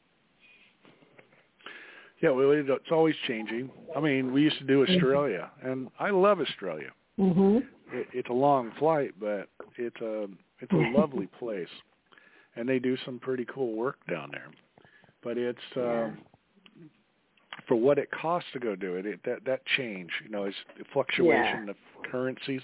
Yeah, well, it's always changing. I mean, we used to do Australia, and I love Australia. Mm-hmm. It, it's a long flight, but it's a it's a lovely place, and they do some pretty cool work down there. But it's Yeah. um, for what it costs to go do it. it that that change, you know, is the fluctuation Yeah. of currencies,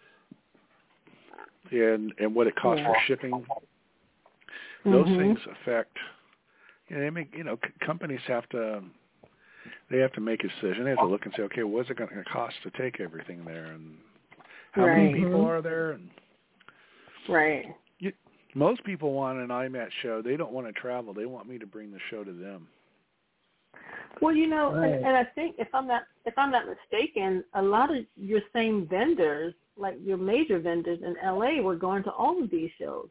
and and what it costs Yeah. for shipping. Those Mhm. things affect. You know, they make, you know, c- companies have to, they have to make a decision. They have to look and say, okay, what's it going to cost to take everything there, and how Right. many people Mhm. are there? And Right. you, most people want an I MAT show. They don't want to travel. They want me to bring the show to them. Well, you know, Right. and, and I think if I'm not if I'm not mistaken, a lot of your same vendors, like your major vendors in L A, were going to all of these shows.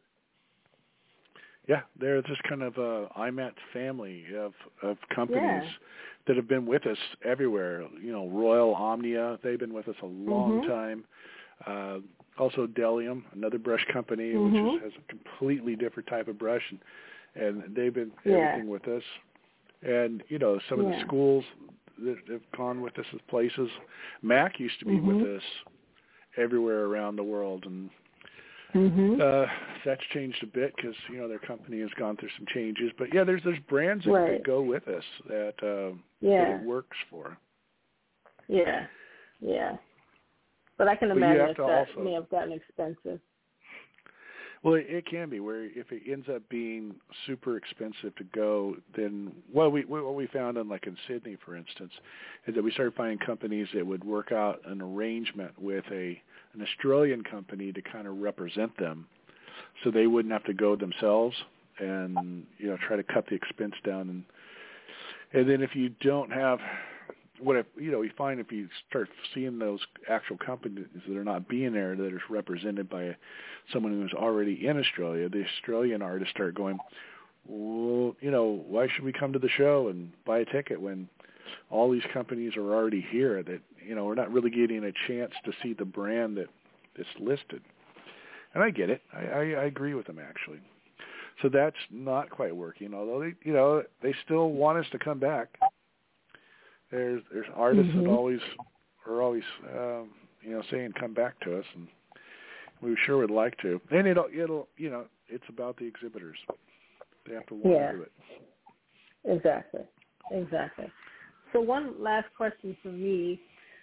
Yeah, they're just kind of a I MAT family of of companies Yeah. that have been with us everywhere. You know, Royal Omnia, they've been with us a long Mhm. time. Uh, also Delium, another brush company, Mhm. which is, has a completely different type of brush, and, and they've been Yeah. everything with us. And, you know, some of the Yeah. schools that have gone with us as places. Mac used to be Mhm. with us everywhere around the world, and Mhm. uh, that's changed a bit because, you know, their company has gone through some changes. But, yeah, there's there's brands that, Right. that go with us that, uh, Yeah. that it works for. Yeah. Yeah. But I can But you imagine have if to that also- may have gotten expensive. Well, it, it can be where if it ends up being super expensive to go, then what we what we found in like in Sydney, for instance, is that we started finding companies that would work out an arrangement with a an Australian company to kind of represent them, so they wouldn't have to go themselves, and you know try to cut the expense down. And and then if you don't have what if you know you find if you start seeing those actual companies that are not being there that are represented by someone who's already in Australia, the Australian artists start going, well, you know, why should we come to the show and buy a ticket when all these companies are already here? That you know we're not really getting a chance to see the brand that is listed. And I get it. I, I, I agree with them actually. So that's not quite working. Although they, you know, they still want us to come back. There's there's artists Mhm. that always are always um, you know saying come back to us, and we sure would like to. And it'll it'll you know it's about the exhibitors. They have to want Yeah. to do it. Exactly. Exactly. So one last question for me.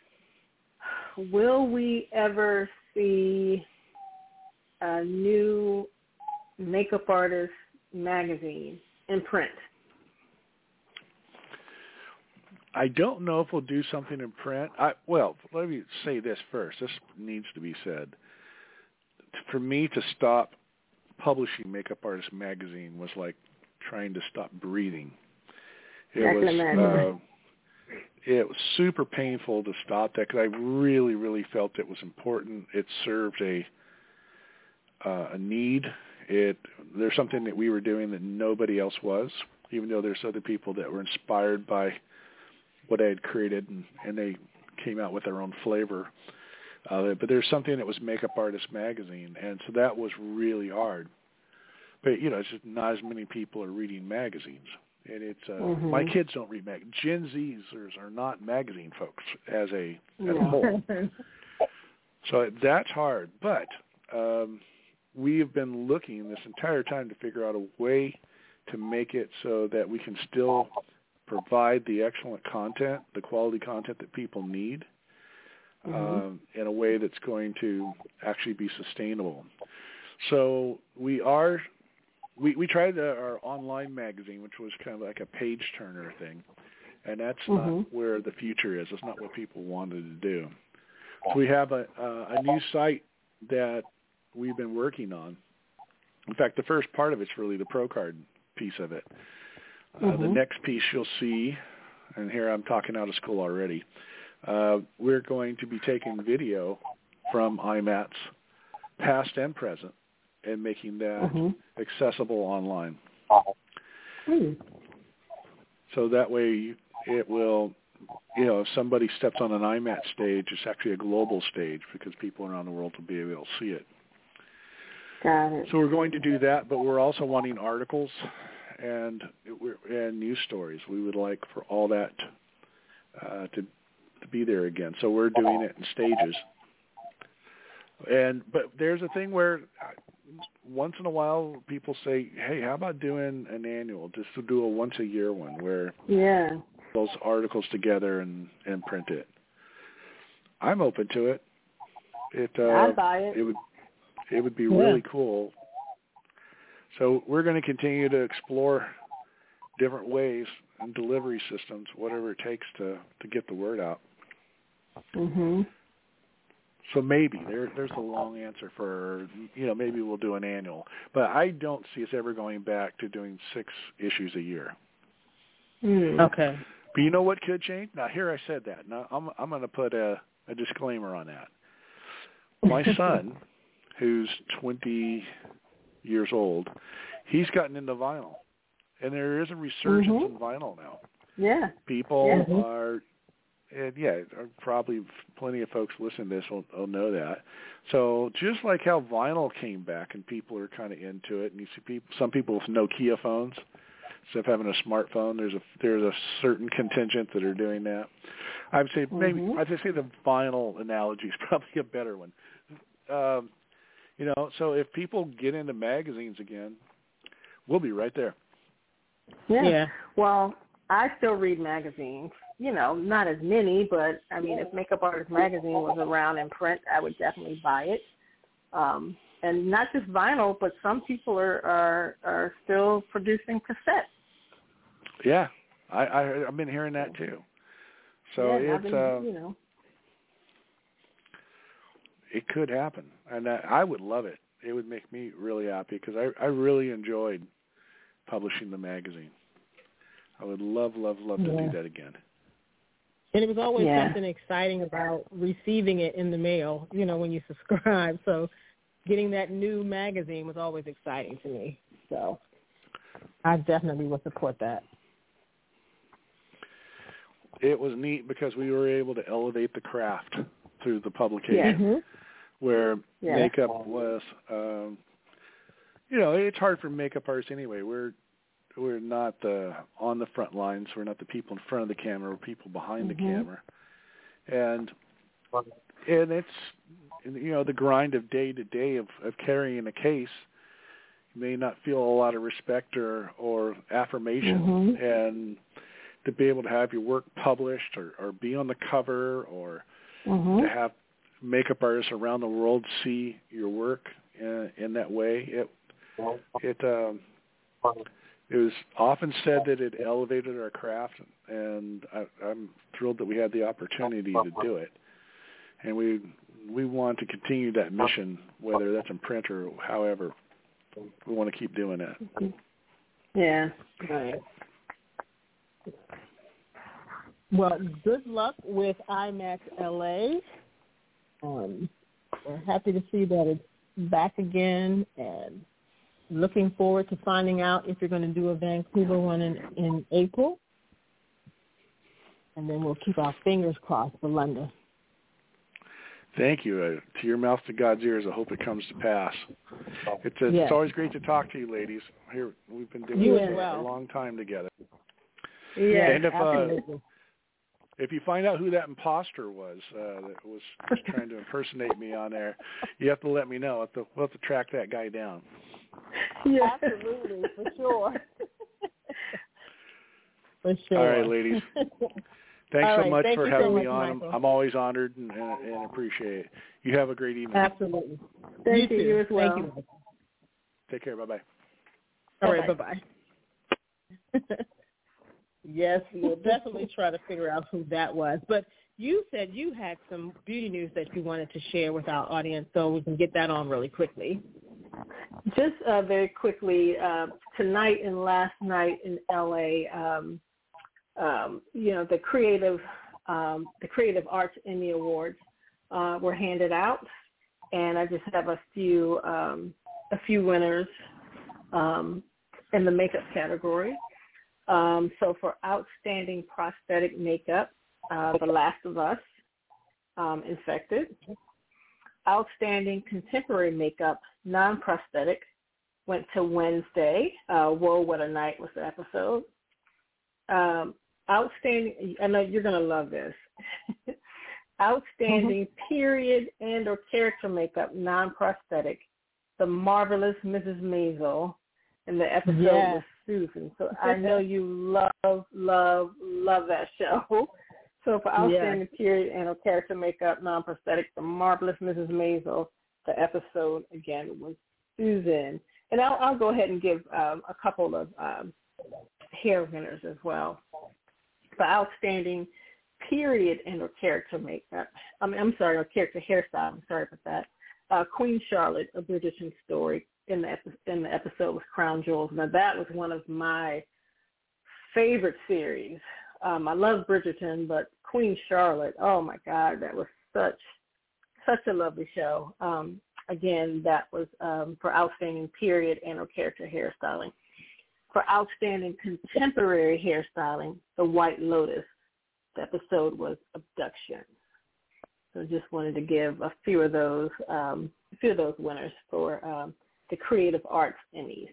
Will we ever see a new makeup artist magazine in print? I don't know if we'll do something in print. I, well, let me say this first. This needs to be said. For me to stop publishing Makeup Artist Magazine was like trying to stop breathing. It I can was imagine. uh, it was super painful to stop that because I really, really felt it was important. It served a uh, a need. It there's something that we were doing that nobody else was, even though there's other people that were inspired by what I had created, and, and they came out with their own flavor of it. But there's something that was Makeup Artist Magazine, and so that was really hard. But, you know, it's just not as many people are reading magazines. And it's uh, Mhm. my kids don't read mag. Gen Zers are not magazine folks as a as a No. whole. So that's hard. But um, we have been looking this entire time to figure out a way to make it so that we can still provide the excellent content, the quality content that people need, Mhm. um, in a way that's going to actually be sustainable. So we are, we, we tried the, our online magazine, which was kind of like a page turner thing, and that's Mhm. not where the future is. That's not what people wanted to do. So we have a, uh, a new site that we've been working on, In fact, the first part of it's really the Pro Card piece of it. Uh, mm-hmm. The next piece you'll see, and here I'm talking out of school already, uh, we're going to be taking video from I MATS, past and present, and making that mm-hmm. accessible online. Mm-hmm. So that way it will, you know, if somebody steps on an I MATS stage, it's actually a global stage because people around the world will be able to see it. Got it. So we're going to do that, but we're also wanting articles and and news stories. We would like for all that uh, to to be there again. So we're doing it in stages. And but there's a thing where once in a while people say, "Hey, how about doing an annual? Just to do a once a year one where yeah, those articles together and and print it." I'm open to it. It uh, I'd buy it. It would it would be yeah. really cool. So we're going to continue to explore different ways and delivery systems, whatever it takes to, to get the word out. Mm-hmm. So maybe there, there's a long answer for, you know, maybe we'll do an annual. But I don't see us ever going back to doing six issues a year. Mm. Okay. But you know what could change? Now, here I said that. Now, I'm, I'm going to put a, a disclaimer on that. My son, who's twenty years old, he's gotten into vinyl. And there is a resurgence mm-hmm. in vinyl now. Yeah. People yeah. are, and yeah, probably plenty of folks listening to this will, will know that. So just like how vinyl came back and people are kind of into it, and you see people, some people with Nokia phones, instead of having a smartphone, there's a there's a certain contingent that are doing that. I would say maybe mm-hmm. I'd say the vinyl analogy is probably a better one. Um, you know, so if people get into magazines again, we'll be right there. Yeah. yeah. Well, I still read magazines. You know, not as many, but I mean, if Makeup Artist Magazine was around in print, I would definitely buy it. Um, and not just vinyl, but some people are are, are still producing cassettes. Yeah, I, I I've been hearing that too. So yeah, it's been, uh, you know, it could happen, and I, I would love it. It would make me really happy because I I really enjoyed publishing the magazine. I would love, love, love to yeah. do that again. And it was always yeah. something exciting about receiving it in the mail, you know, when you subscribe. So getting that new magazine was always exciting to me. So I definitely would support that. It was neat because we were able to elevate the craft through the publication, yeah. mm-hmm. where yeah. makeup was, um, you know, it's hard for makeup artists anyway. We're we're not the on the front lines. We're not the people in front of the camera. We're people behind mm-hmm. the camera, and and it's you know the grind of day to day of, of carrying a case. You may not feel a lot of respect or or affirmation, mm-hmm. and to be able to have your work published or, or be on the cover or mm-hmm. to have makeup artists around the world see your work in, in that way, it it um, it was often said that it elevated our craft, and I, I'm thrilled that we had the opportunity to do it. And we we want to continue that mission, whether that's in print or however. We want to keep doing that. Yeah. Right. Well, good luck with I MATS L A. Um, we're happy to see that it's back again and looking forward to finding out if you're going to do a Vancouver one in, in April. And then we'll keep our fingers crossed for London. Thank you. Uh, to your mouth to God's ears, I hope it comes to pass. It's, a, yes. it's always great to talk to you, ladies. Here we've been doing you this as well. a long time together. Yeah, and if, absolutely. Uh, if you find out who that imposter was uh, that was trying to impersonate me on there, you have to let me know. We'll have to, we'll have to track that guy down. Yeah. Absolutely, for sure. for sure. All right, ladies. Thanks All so right, much thank for you having so me much, on. I'm, Michael. I'm always honored and, and, and appreciate it. You have a great evening. Absolutely. Thank you, you, too. you as well. Thank you. Take care. Bye-bye. All right, bye-bye. Yes, we'll definitely try to figure out who that was. But you said you had some beauty news that you wanted to share with our audience, so we can get that on really quickly. Just uh, very quickly, uh, tonight and last night in L A, um, um, you know, the creative, um, the Creative Arts Emmy Awards uh, were handed out, and I just have a few, um, a few winners um, in the makeup category. Um, so for outstanding prosthetic makeup, uh, The Last of Us, um, Infected. Outstanding contemporary makeup, non-prosthetic, went to Wednesday. Uh, Whoa, What a Night was the episode. Um, outstanding, I know you're going to love this. Outstanding mm-hmm. period and or character makeup, non-prosthetic, The Marvelous Missus Maisel, and the episode yeah. was Susan. So I know you love, love, love that show. So for outstanding yeah. period and or character makeup, non-prosthetic, The Marvelous Missus Maisel, the episode, again, was Susan. And I'll, I'll go ahead and give um, a couple of um, hair winners as well. For outstanding period and or character makeup, I mean, I'm sorry, or character hairstyle, I'm sorry about that. Uh, Queen Charlotte, A Bridgerton Story, in the, epi- in the episode was Crown Jewels. Now, that was one of my favorite series. Um, I love Bridgerton, but Queen Charlotte, oh my God, that was such, such a lovely show. Um, again, that was um, for outstanding period and or character hairstyling. For outstanding contemporary hairstyling, The White Lotus, the episode was Abduction. So just wanted to give a few of those, um, a few of those winners for um, the Creative Arts Emmys.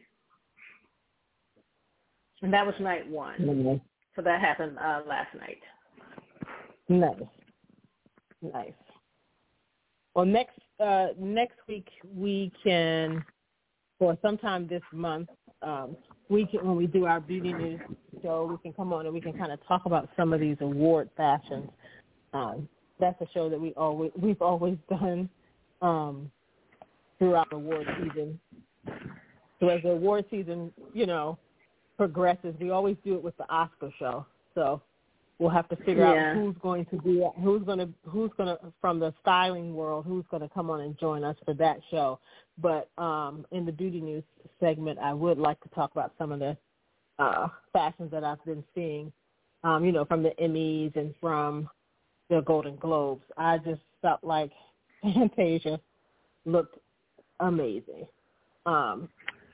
And that was night one. Mm-hmm. So that happened uh, last night. Nice, nice. Well, next uh, next week we can, or sometime this month, um, we can, when we do our beauty news show, we can come on and we can kind of talk about some of these award fashions. Um, that's a show that we always we've always done um, throughout the award season. So as the award season, you know, progresses, we always do it with the Oscar show. So we'll have to figure yeah. out who's going to be who's going to who's going to from the styling world who's going to come on and join us for that show. But um, in the beauty news segment, I would like to talk about some of the uh, fashions that I've been seeing, um, you know, from the Emmys and from the Golden Globes. I just felt like Fantasia looked amazing. Um,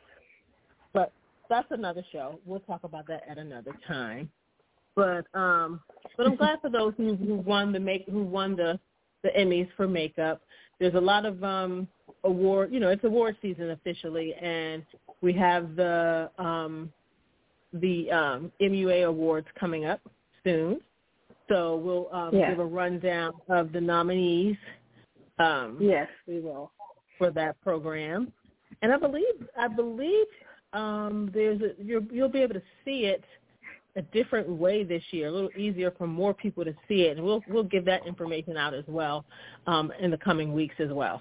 but that's another show. We'll talk about that at another time. But um, but I'm glad for those who, who won the make who won the, the Emmys for makeup. There's a lot of um, award, you know, it's award season officially, and we have the um, the um, M U A awards coming up soon. So we'll um, yeah. give a rundown of the nominees. Um, yes, we will for that program, and I believe I believe. Um, there's a, you're, you'll be able to see it a different way this year, a little easier for more people to see it, and we'll we'll give that information out as well um, in the coming weeks as well.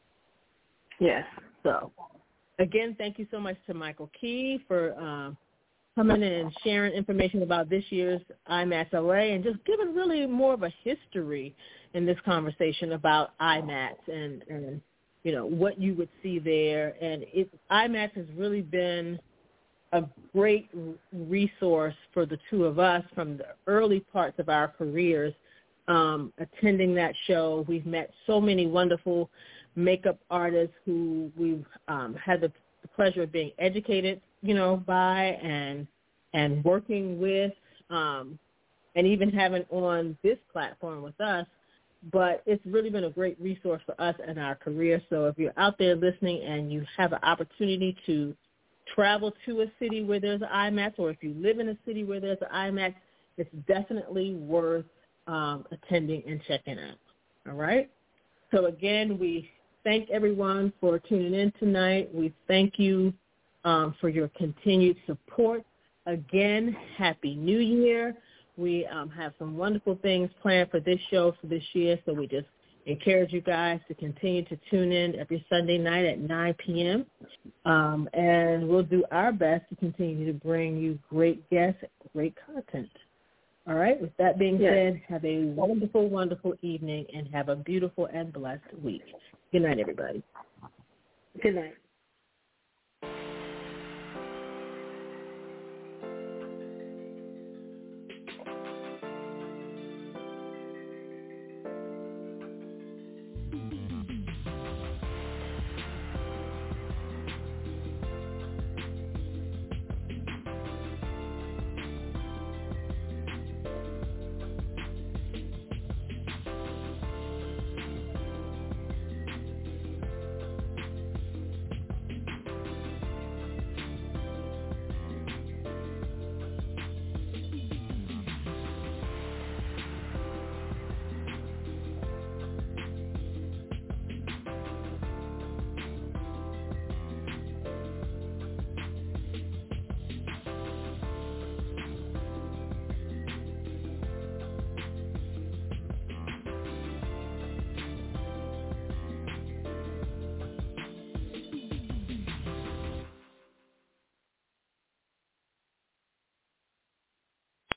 Yes. So, again, thank you so much to Michael Key for um, coming in and sharing information about this year's I MATS L A and just giving really more of a history in this conversation about I MATS and and. you know, what you would see there. And it, I MATS has really been a great resource for the two of us from the early parts of our careers um, attending that show. We've met so many wonderful makeup artists who we've um, had the, the pleasure of being educated, you know, by and and working with um, and even having on this platform with us. But it's really been a great resource for us in our career. So if you're out there listening and you have an opportunity to travel to a city where there's an I MATS, or if you live in a city where there's an I MATS, it's definitely worth um, attending and checking out. All right? So, again, we thank everyone for tuning in tonight. We thank you um, for your continued support. Again, Happy New Year. We um, have some wonderful things planned for this show for this year, so we just encourage you guys to continue to tune in every Sunday night at nine p.m., um, and we'll do our best to continue to bring you great guests, great content. All right, with that being yes. said, have a wonderful, wonderful evening, and have a beautiful and blessed week. Good night, everybody. Good night.